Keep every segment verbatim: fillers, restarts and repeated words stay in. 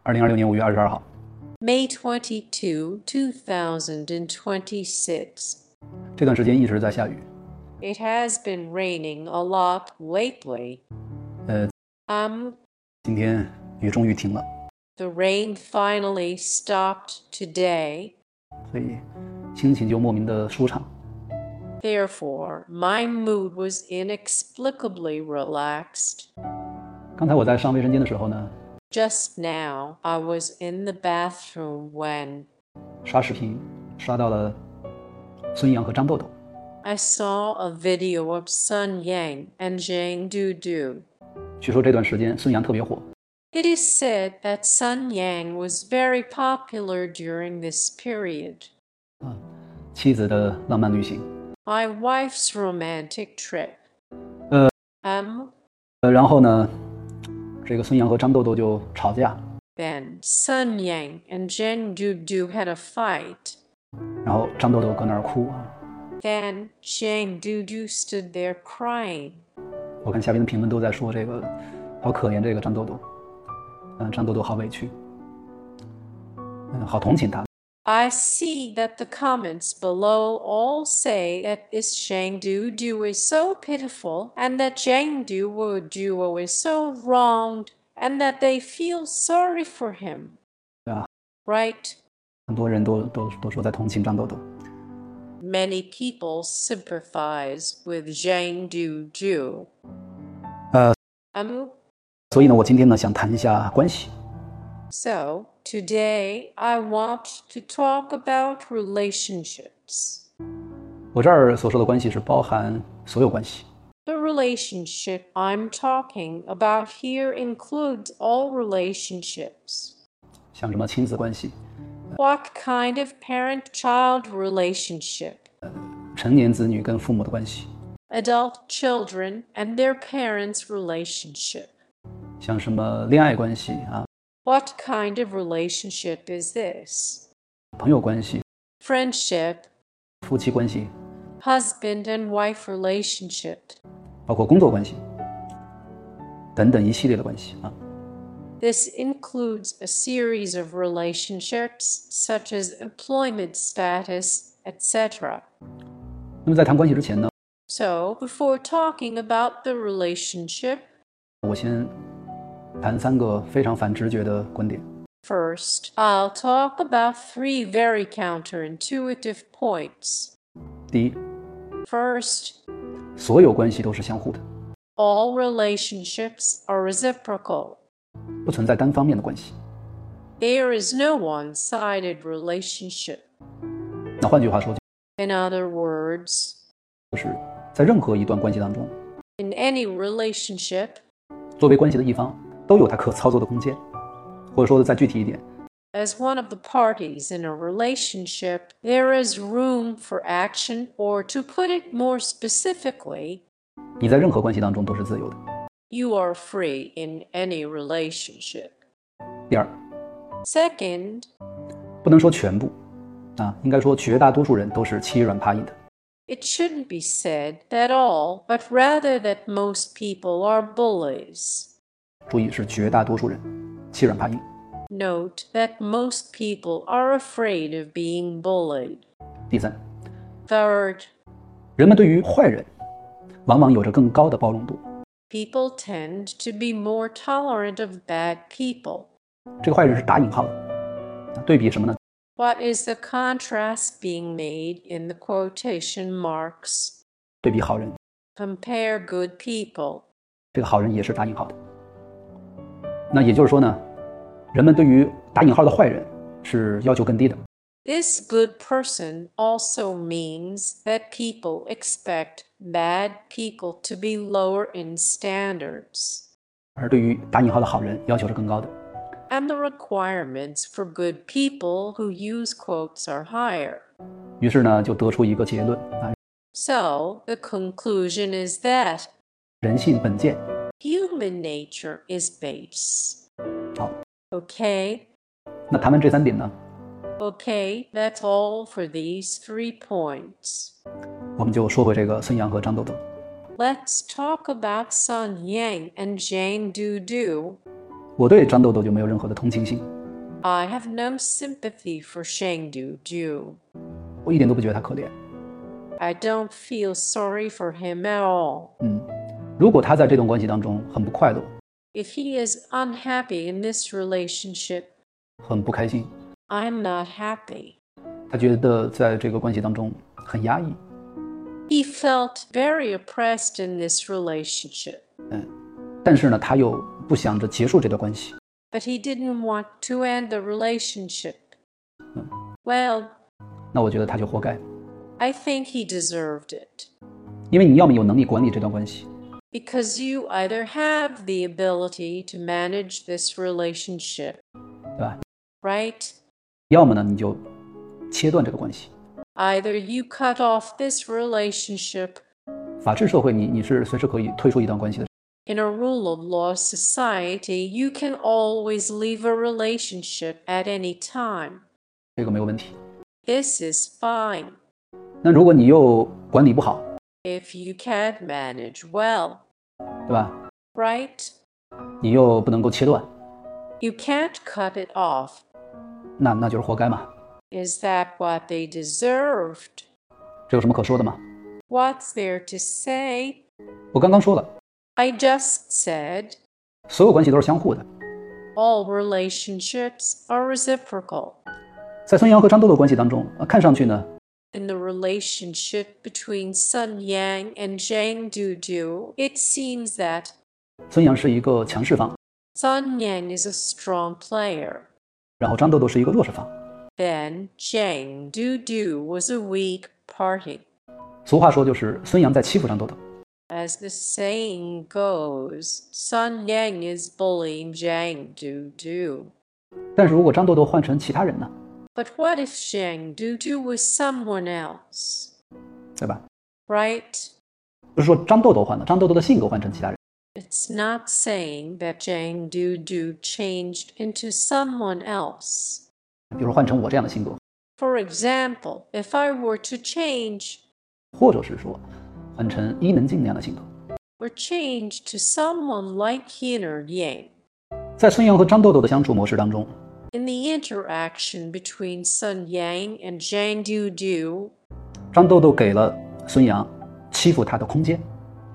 二零二六年五月二十二号， May twenty-second, two thousand twenty-six. 这段时间一直在下雨。 It has been raining a lot lately. 呃， Um, 今天雨终于停了， the rain finally stopped today. 所以心情就莫名的舒畅。 Therefore, my mood was inexplicably relaxed. 刚才我在上卫生间的时候呢， Just now, I was in the bathroom when 刷视频刷到了孙杨和张豆豆。 I saw a video of Sun Yang and Zhang Dudu. 据说这段时间孙杨特别火， It is said that Sun Yang was very popular during this period. 妻子的浪漫旅行。 My wife's romantic trip. 呃 Um, 呃，然后呢，这个孙杨和张豆豆就吵架， then Sun Yang and Zhang Dudu had a fight. 然后张豆豆搁那儿哭啊。 Then Zhang Dudu stood there crying. 我看下边的评论都在说这个好可怜这个张豆豆，嗯，张豆豆好委屈，嗯，好同情他。 I see that the comments below all say that this Zhang Dudu is so pitiful and that Zhang Duo is so wronged and that they feel sorry for him. 对啊， Right? 很多人都都都说在同情张豆豆。 Many people sympathize with Zhang Dudu. 呃， Um, 所以呢，我今天呢想谈一下关系。 so, today I want to talk about relationships. 我这儿所说的关系是包含所有关系， The relationship I'm talking about here includes all relationships. 像什么亲子关系、 What kind of parent-child relationship? 成年子女跟父母的关系， Adult children and their parents' relationship. 像什么恋爱关系啊、 What kind of relationship is this? 朋友关系、 Friendship, 夫妻关系， husband and wife relationship. 包括工作关系等等一系列的关系啊。 This includes a series of relationships such as employment status, et cetera. 那么在谈关系之前呢， So, before talking about the relationship, 我先谈三个非常反直觉的观点。 first, I'll talk about three very counterintuitive points. 第一， First, 所有关系都是相互的， all relationships are reciprocal. 不存在单方面的关系。 There is no one-sided relationship. 那换句话说， In other words, 就是在任何一段关系当中， in any relationship, 作为关系的一方都有他可操作的空间，或者说的再具体一点， as one of the parties in a relationship, there is room for action, or to put it more specifically, 你在任何关系当中都是自由的。 you are free in any relationship. 第二， Second, 不能说全部啊，应该说绝大多数人都是欺软怕硬的。 it shouldn't be said that all, but rather that most people are bullies. 注意是绝大多数人欺软怕硬。 Note that most people are afraid of being bullied. 第三， Third, 人们对于坏人往往有着更高的包容度。 people tend to be more tolerant of bad people. 这个坏人是打引号的，啊对比什么呢？ What is the contrast being made in the quotation marks? 对比好人， Compare good people. 这个好人也是打引号的。那也就是说呢，人们对于打引号的坏人是要求更低的。 This good person also means that people expect bad people to be lower in standards, 而对于打引号的好人要求是更高的。 and the requirements for good people who use quotes are higher. 于是呢，就得出一个结论啊， So, the conclusion is that 人性本贱。 human nature is base. 好， Okay? 那谈完这三点呢， Okay, that's all for these three points. 我们就说回这个孙杨和张豆豆。 Let's talk about Sun Yang and Zhang Dudu. 我对张豆豆就没有任何的同情心， I have no sympathy for Shang Du Du. 我一点都不觉得他可怜。 I don't feel sorry for him at all. 嗯，如果他在这段关系当中很不快乐， If he is unhappy in this relationship, 很不开心， I'm not happy. 他觉得在这个关系当中很压抑， He felt very oppressed in this relationship, 但是呢，他又不想着结束这段关系， but he didn't want to end the relationship. Well, 那我觉得他就活该， I think he deserved it. 因为你要么有能力管理这段关系， Because you either have the ability to manage this relationship, 对吧？ right? 要么呢，你就切断这个关系。 Either you cut off this relationship. 法治社会你，你是随时可以退出一段关系的。 In a rule of law society, you can always leave a relationship at any time. 这个没有问题。 This is fine. 那如果你又管理不好， If you can't manage well, 对吧？ right? 你又不能够切断， You can't cut it off. 那那就是活该嘛。 Is that what they deserved? 这有什么可说的吗？ What's there to say? 我刚刚说了， I just said 所有关系都是相互的。 all relationships are reciprocal. 在孙杨和张豆豆关系当中，看上去呢， In the relationship between Sun Yang and Zhang Dudu, it seems that 孙杨是一个强势方， Sun Yang is a strong player. 然后张豆豆是一个弱势方。 Then Zhang Dudu was a weak party. 俗话说就是孙杨在欺负张豆豆， As the saying goes, Sun Yang is bullying Zhang Dudu. 但是如果张豆豆换成其他人呢， But what if Zhang Dudu was someone else? 对吧？ Right? 不是说张豆豆换了，张豆豆的性格换成其他人， It's not saying that Zhang Dudu changed into someone else. 比如说换成我这样的性格， For example, if I were to change 或者是说换成伊能静那样的性格。 or change to someone like Yin or Yang, 在孙杨和张豆豆的相处模式当中， in the interaction between Sun Yang and Zhang Dudu, 张豆豆给了孙杨欺负他的空间，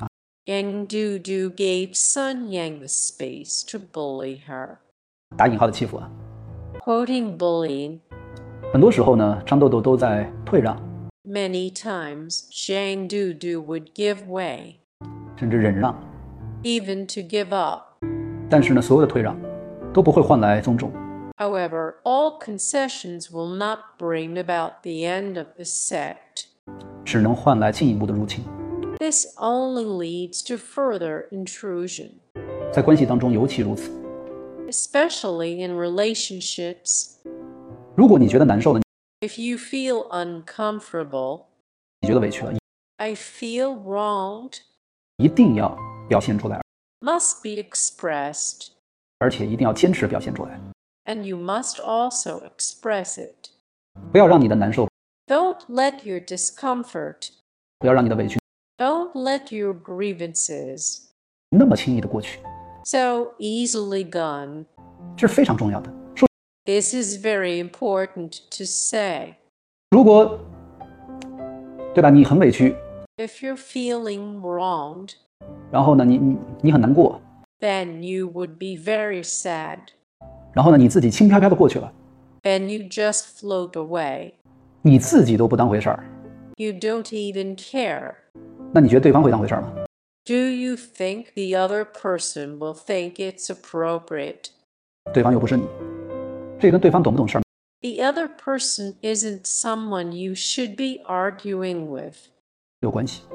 Yang Dudu gave Sun Yang the space to bully her. 打引号的欺负啊。 Quoting bullying, 很多时候呢，张豆豆都在退让， many times Zhang Dudu would give way, 甚至忍让， even to give up. 但是呢，所有的退让都不会换来尊重。 However, all concessions will not bring about the end of the sect. 只能换来进一步的入侵。 This only leads to further intrusion, 在关系当中尤其如此。 especially in relationships. 如果你觉得难受了， If you feel uncomfortable, 你觉得委屈了， I feel wronged, 一定要表现出来， must be expressed, 而且一定要坚持表现出来， and you must also express it. 不要让你的难受， Don't let your discomfort, 不要让你的委屈 don't let your grievances 那么轻易的过去， so easily gone. 这是非常重要的。说 This is very important to say. 如果，对吧？你很委屈， If you're feeling wronged, 然后呢，你你你很难过， then you would be very sad. 然后呢，你自己轻飘飘的过去了， Then you just float away. 你自己都不当回事儿， You don't even care. 那你觉得对方会当回事儿吗？ Do you think the other person will think it's appropriate? 对方又不是你，这跟对方懂不懂事儿 The other person isn't someone you should be arguing with. 有关系。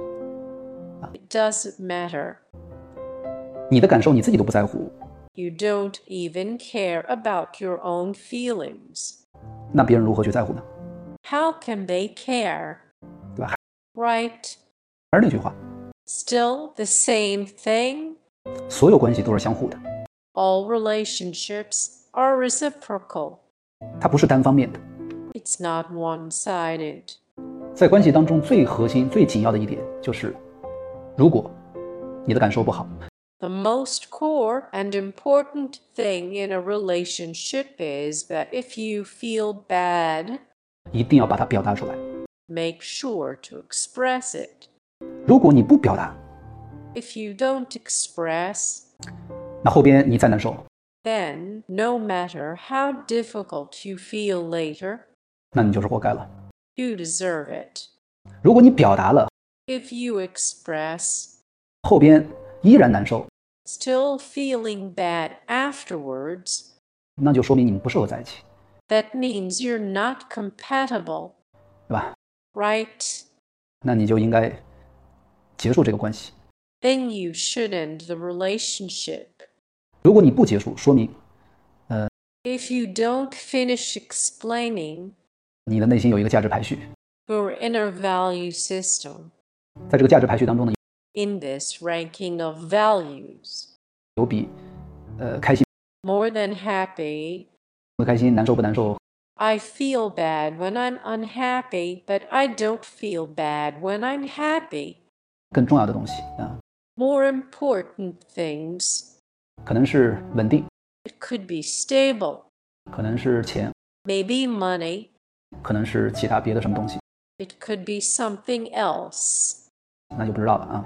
It doesn't matter. 你的感受你自己都不在乎， You don't even care about your own feelings. 那别人如何去在乎呢？ How can they care? 对吧？ Right? 还是那句话， Still the same thing? 所有关系都是相互的， All relationships are reciprocal. 它不是单方面的。 It's not one-sided. 在关系当中最核心、最紧要的一点就是，如果你的感受不好， The most core and important thing in a relationship is that if you feel bad, 一定要把它表达出来。 make sure to express it. 如果你不表达， If you don't express, 那后边你再难受， then no matter how difficult you feel later, 那你就是活该了。 you deserve it. 如果你表达了， If you express, 后边依然难受， still feeling bad afterwards, 那就说明你们不适合在一起， that means you're not compatible, 对吧？ right? 那你就应该结束这个关系。 Then you should end the relationship. 如果你不结束，说明 If you don't finish explaining 你的内心有一个价值排序， your inner value system 在这个价值排序当中呢， in this ranking of values, 有比呃开心 more than happy, 不开心、难受不难受 I feel bad when I'm unhappy, but I don't feel bad when I'm happy. 更重要的东西啊， More important things. 可能是稳定， It could be stable, 可能是钱， maybe money. 可能是其他别的什么东西， It could be something else. 那就不知道了啊。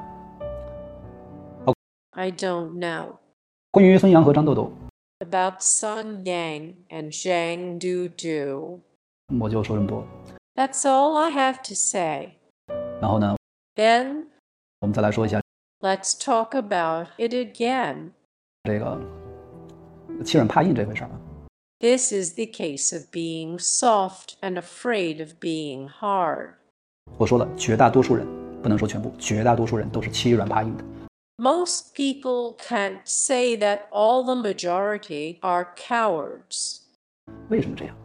I don't know. 关于孙杨和张豆豆， About Sun Yang and Zhang Dudu. 我就说这么多。 That's all I have to say. 然后呢， Then 我们再来说一下 let's talk about it again. 这个欺软怕硬这回事儿啊。 This is the case of being soft and afraid of being hard. 我说了，绝大多数人不能说全部，绝大多数人都是欺软怕硬的。 Most people can't say that all the majority are cowards. 为什么这样？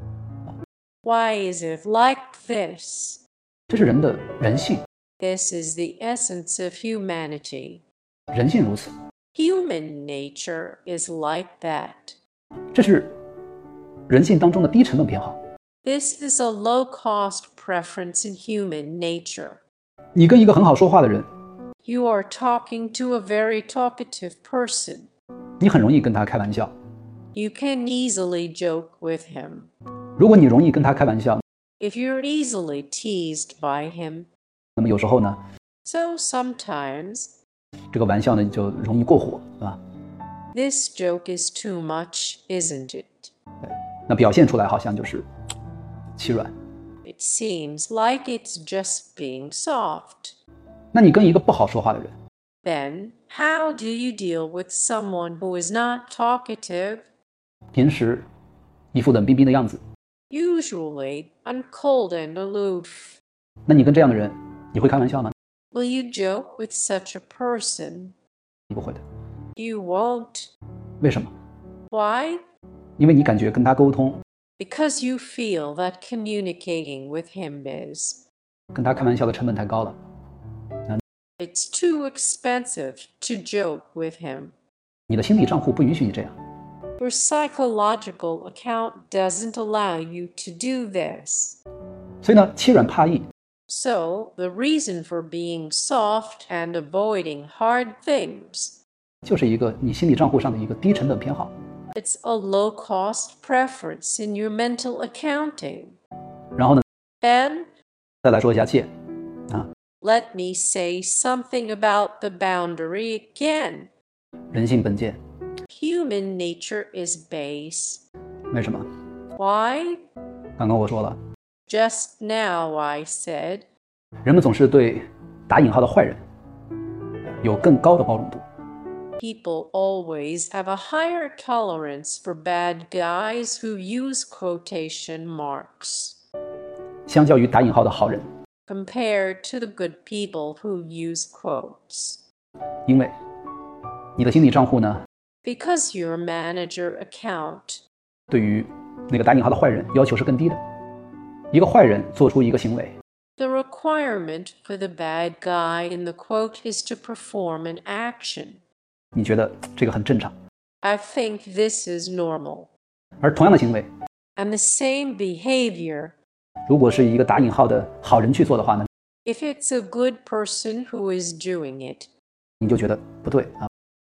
Why is it like this? 这是人的人性， This is the essence of humanity. 人性如此， Human nature is like that. 这是人性当中的低成本偏好。 This is a low-cost preference in human nature. 你跟一个很好说话的人， You are talking to a very talkative person. 你很容易跟他开玩笑。 You can easily joke with him. 如果你容易跟他开玩笑， If you're easily teased by him, 那么有时候呢， so sometimes 这个玩笑呢就容易过火，是吧？ this joke is too much, isn't it? 那表现出来好像就是欺软。 It seems like it's just being soft. 那你跟一个不好说话的人， Then, how do you deal with someone who is not talkative? 平时一副冷冰冰的样子， Usually, I'm cold and aloof. 那你跟这样的人，你会开玩笑吗？ Will you joke with such a person? 你不会的。 You won't. 为什么？ Why? 因为你感觉跟他沟通， Because you feel that communicating with him is. 跟他开玩笑的成本太高了。 It's too expensive to joke with him. 你的心理账户不允许你这样。 Your psychological account doesn't allow you to do this. 所以呢，欺软怕硬 So, the reason for being soft and avoiding hard things, 就是一个你心理账户上的一个低成本偏好。 it's a low-cost preference in your mental accounting. 然后呢， Then, 再来说一下界啊， let me say something about the boundary again. 人性本贱。 Human nature is base. 为什么？ Why? 刚刚我说了， Just now I said, 人们总是对打引号的坏人有更高的包容度。 people always have a higher tolerance for bad guys who use quotation marks 相较于打引号的好人， compared to the good people who use quotes. 因为你的心理账户呢， Because your manager account 对于那个打引号的坏人要求是更低的。一个坏人做出一个行为， the requirement for the bad guy in the quote is to perform an action. 你觉得这个很正常， I think this is normal. 而同样的行为， And the same behavior, 如果是一个打引号的好人去做的话呢， if it's a good person who is doing it, 你就觉得不对啊，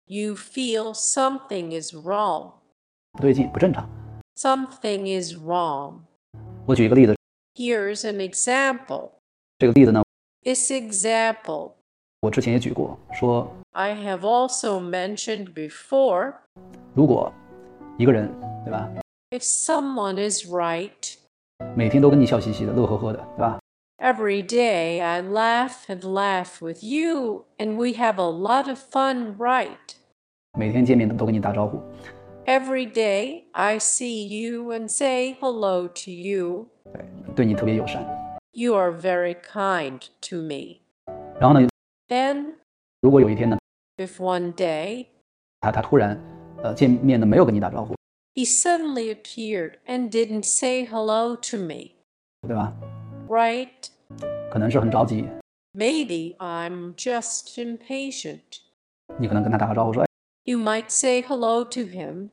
You feel something is wrong. 不对劲，不正常。 Something is wrong. 我举一个例子， Here's an example. 这个例子呢， This example 我之前也举过，说 I have also mentioned before. 如果一个人，对吧， If someone is right, 每天都跟你笑嘻嘻的、乐呵呵的，对吧？ every day I laugh and laugh with you, and we have a lot of fun, right? 每天见面都跟你打招呼， Every day I see you and say hello to you. 对，对你特别友善。 You are very kind to me. 然后呢， Then, 如果有一天呢， if one day 他他突然呃见面呢没有跟你打招呼， he suddenly appeared and didn't say hello to me, 对吧？ right? 可能是很着急， Maybe I'm just impatient. 你可能跟他打个招呼说，哎， You might say hello to him.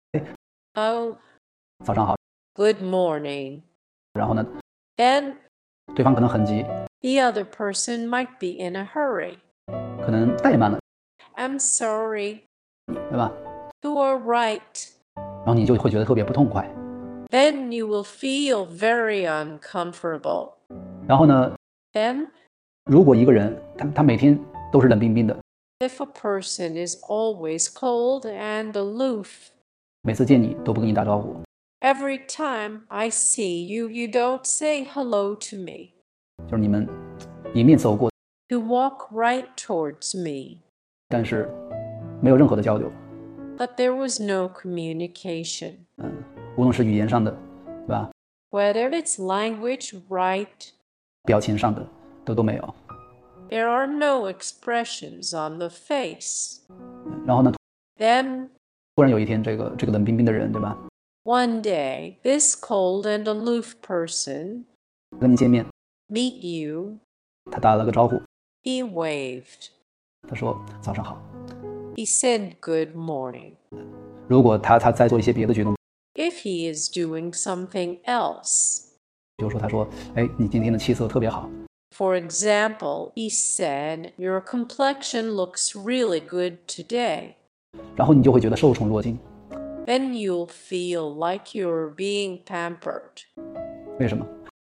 Oh, 早上好。 good morning. 然后呢， Then 对方可能很急， the other person might be in a hurry. 可能怠慢了， I'm sorry. 对吧？ You are right. 然后你就会觉得特别不痛快。 Then you will feel very uncomfortable. 然后呢， Then, 如果一个人他他每天都是冷冰冰的， if a person is always cold and aloof, 每次见你都不跟你打招呼， every time I see you, you don't say hello to me. 就是你们迎面走过， You walk right towards me, 但是没有任何的交流， but there was no communication. 嗯，无论是语言上的，对吧？ Whether it's language, right? 表情上的都都没有。 There are no expressions on the face. 然后呢， Then, 突然有一天，这个这个冷冰冰的人，对吧？ one day, this cold and aloof person 跟你见面， meet you. 他打了个招呼， He waved. 他说早上好。 He said good morning. 如果他他在做一些别的举动， If he is doing something else, 比如说他说，哎，你今天的气色特别好， for example, he said, Your complexion looks really good today. 然后你就会觉得受宠若惊。 Then you'll feel like you're being pampered. 为什么？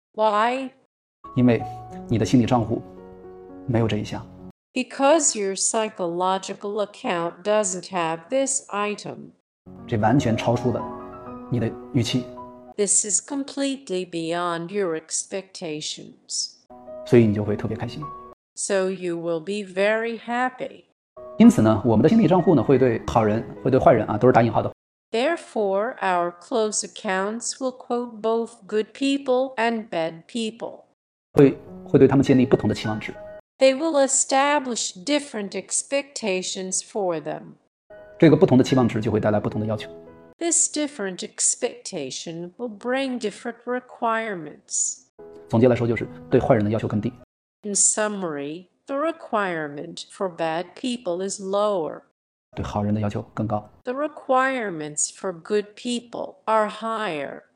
Why? 因为你的心理账户没有这一项。 Because your psychological account doesn't have this item. 这完全超出了你的预期， This is completely beyond your expectations. 所以你就会特别开心。 So you will be very happy. 因此呢，我们的心理账户呢，会对好人，会对坏人啊，都是打引号的， Therefore, our close accounts will quote both good people and bad people. 会会对他们建立不同的期望值。 They will establish different expectations for them. 这个不同的期望值就会带来不同的要求。 This different expectation will bring different requirements. 总结来说，就是对坏人的要求更低， In summary, the requirement for bad people is lower. 对好人的要求更高。 The requirements for good people are higher.